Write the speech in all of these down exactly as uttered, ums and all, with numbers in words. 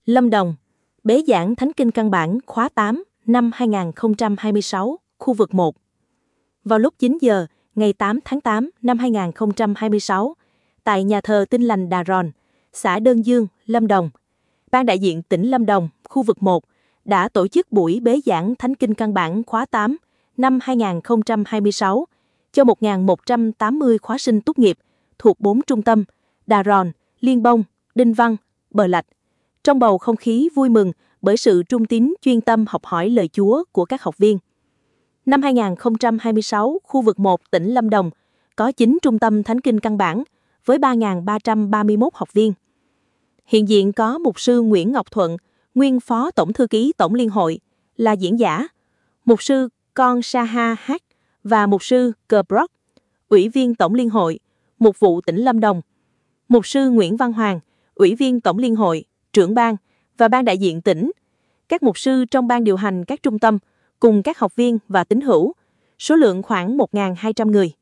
Lâm Đồng, bế giảng Thánh Kinh Căn Bản khóa tám năm hai nghìn không trăm hai mươi sáu, khu vực một. Vào lúc chín giờ, ngày tám tháng tám năm hai nghìn không trăm hai mươi sáu, tại nhà thờ Tin Lành Đà Ròn, xã Đơn Dương, Lâm Đồng, Ban đại diện tỉnh Lâm Đồng, khu vực một, đã tổ chức buổi bế giảng Thánh Kinh Căn Bản khóa tám năm hai nghìn không trăm hai mươi sáu cho một nghìn một trăm tám mươi khóa sinh tốt nghiệp thuộc bốn trung tâm Đà Ròn, Liên Bông, Đinh Văn, Bờ Lạch. Trong bầu không khí vui mừng bởi sự trung tín chuyên tâm học hỏi lời Chúa của các học viên. Năm hai nghìn không trăm hai mươi sáu, khu vực một tỉnh Lâm Đồng có chín trung tâm Thánh Kinh Căn Bản với ba nghìn ba trăm ba mươi mốt học viên. Hiện diện có mục sư Nguyễn Ngọc Thuận, nguyên phó tổng thư ký Tổng Liên hội, là diễn giả, mục sư Con Saha H và mục sư Cờ Brock, ủy viên Tổng Liên hội, mục vụ tỉnh Lâm Đồng, mục sư Nguyễn Văn Hoàng, ủy viên Tổng Liên hội, trưởng ban và ban đại diện tỉnh, các mục sư trong ban điều hành các trung tâm, cùng các học viên và tín hữu, số lượng khoảng một nghìn hai trăm người.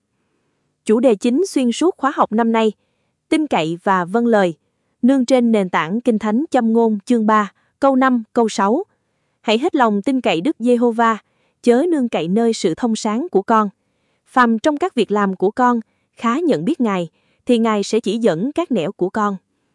Chủ đề chính xuyên suốt khóa học năm nay, tin cậy và vâng lời, nương trên nền tảng Kinh Thánh Châm ngôn chương ba, câu năm, câu sáu. Hãy hết lòng tin cậy Đức Giê-hô-va, chớ nương cậy nơi sự thông sáng của con. Phàm trong các việc làm của con, khá nhận biết Ngài, thì Ngài sẽ chỉ dẫn các nẻo của con.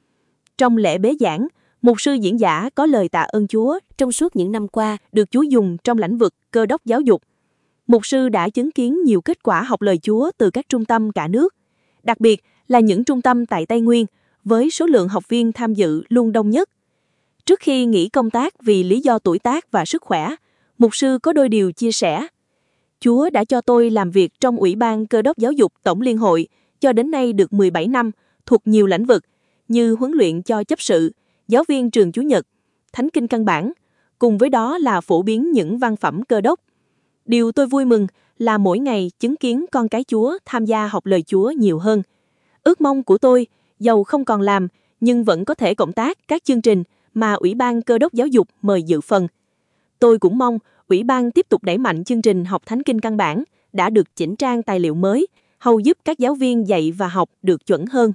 Trong lễ bế giảng, mục sư diễn giả có lời tạ ơn Chúa trong suốt những năm qua được Chúa dùng trong lĩnh vực Cơ đốc giáo dục. Mục sư đã chứng kiến nhiều kết quả học lời Chúa từ các trung tâm cả nước, đặc biệt là những trung tâm tại Tây Nguyên với số lượng học viên tham dự luôn đông nhất. Trước khi nghỉ công tác vì lý do tuổi tác và sức khỏe, mục sư có đôi điều chia sẻ. Chúa đã cho tôi làm việc trong Ủy ban Cơ đốc giáo dục Tổng Liên hội cho đến nay được mười bảy năm, thuộc nhiều lĩnh vực như huấn luyện cho chấp sự, giáo viên trường Chủ nhật, Thánh Kinh Căn Bản, cùng với đó là phổ biến những văn phẩm Cơ đốc. Điều tôi vui mừng là mỗi ngày chứng kiến con cái Chúa tham gia học lời Chúa nhiều hơn. Ước mong của tôi, dầu không còn làm, nhưng vẫn có thể cộng tác các chương trình mà Ủy ban Cơ đốc giáo dục mời dự phần. Tôi cũng mong Ủy ban tiếp tục đẩy mạnh chương trình học Thánh Kinh Căn Bản đã được chỉnh trang tài liệu mới, hầu giúp các giáo viên dạy và học được chuẩn hơn.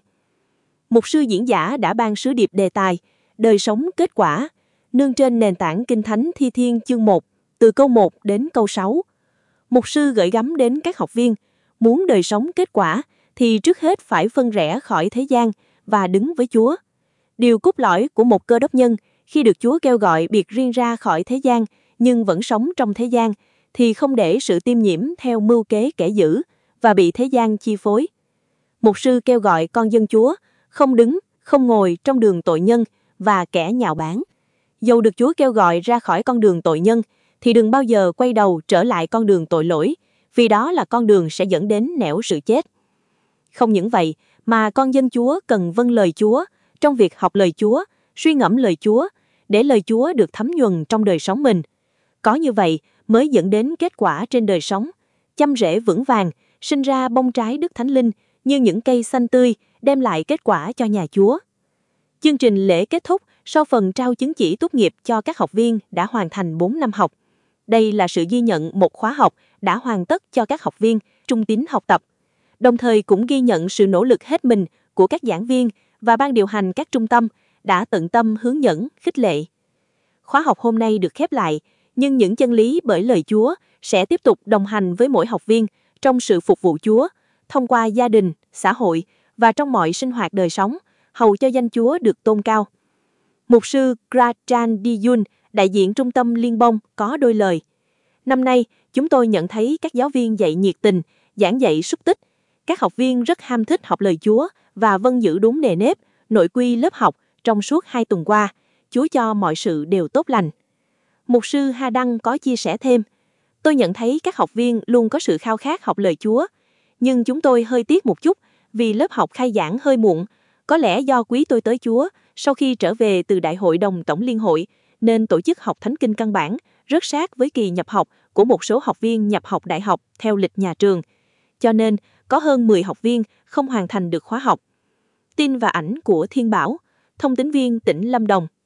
Mục sư diễn giả đã ban sứ điệp đề tài Đời sống kết quả, nương trên nền tảng Kinh Thánh Thi Thiên chương một, từ câu một đến câu sáu. Mục sư gửi gắm đến các học viên, muốn đời sống kết quả thì trước hết phải phân rẽ khỏi thế gian và đứng với Chúa. Điều cốt lõi của một cơ đốc nhân khi được Chúa kêu gọi biệt riêng ra khỏi thế gian nhưng vẫn sống trong thế gian thì không để sự tiêm nhiễm theo mưu kế kẻ dữ và bị thế gian chi phối. Mục sư kêu gọi con dân Chúa không đứng, không ngồi trong đường tội nhân và kẻ nhạo báng. Dầu được Chúa kêu gọi ra khỏi con đường tội nhân thì đừng bao giờ quay đầu trở lại con đường tội lỗi, vì đó là con đường sẽ dẫn đến nẻo sự chết. Không những vậy, mà con dân Chúa cần vâng lời Chúa trong việc học lời Chúa, suy ngẫm lời Chúa, để lời Chúa được thấm nhuần trong đời sống mình. Có như vậy mới dẫn đến kết quả trên đời sống, chăm rễ vững vàng, sinh ra bông trái Đức Thánh Linh như những cây xanh tươi, đem lại kết quả cho nhà Chúa. Chương trình lễ kết thúc sau phần trao chứng chỉ tốt nghiệp cho các học viên đã hoàn thành bốn năm học. Đây là sự ghi nhận một khóa học đã hoàn tất cho các học viên trung tín học tập, đồng thời cũng ghi nhận sự nỗ lực hết mình của các giảng viên và ban điều hành các trung tâm đã tận tâm hướng dẫn, khích lệ. Khóa học hôm nay được khép lại, nhưng những chân lý bởi lời Chúa sẽ tiếp tục đồng hành với mỗi học viên trong sự phục vụ Chúa, thông qua gia đình, xã hội và trong mọi sinh hoạt đời sống, hầu cho danh Chúa được tôn cao. Mục sư Grajan Diyun, đại diện trung tâm Liên Bông, có đôi lời. Năm nay, chúng tôi nhận thấy các giáo viên dạy nhiệt tình, giảng dạy xúc tích. Các học viên rất ham thích học lời Chúa và vâng giữ đúng nề nếp, nội quy lớp học trong suốt hai tuần qua. Chúa cho mọi sự đều tốt lành. Mục sư Ha Đăng có chia sẻ thêm, tôi nhận thấy các học viên luôn có sự khao khát học lời Chúa, nhưng chúng tôi hơi tiếc một chút vì lớp học khai giảng hơi muộn, có lẽ do quý tôi tới Chúa sau khi trở về từ Đại hội đồng Tổng Liên hội, nên tổ chức học Thánh Kinh Căn Bản rất sát với kỳ nhập học của một số học viên nhập học đại học theo lịch nhà trường. Cho nên, có hơn mười học viên không hoàn thành được khóa học. Tin và ảnh của Thiên Bảo, thông tín viên tỉnh Lâm Đồng.